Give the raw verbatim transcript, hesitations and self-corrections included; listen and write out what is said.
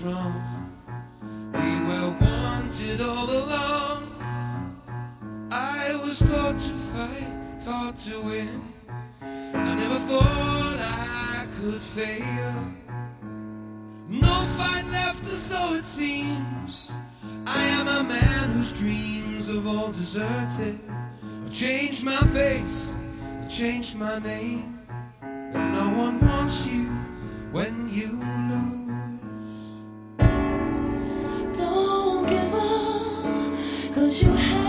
from. We were wanted all along. I was taught to fight, taught to win. I never thought I could fail. No fight left, or so it seems. I am a man whose dreams have all deserted. I've changed my face, I've changed my name, and no one wants you when you lose. Don't give up, 'cause you have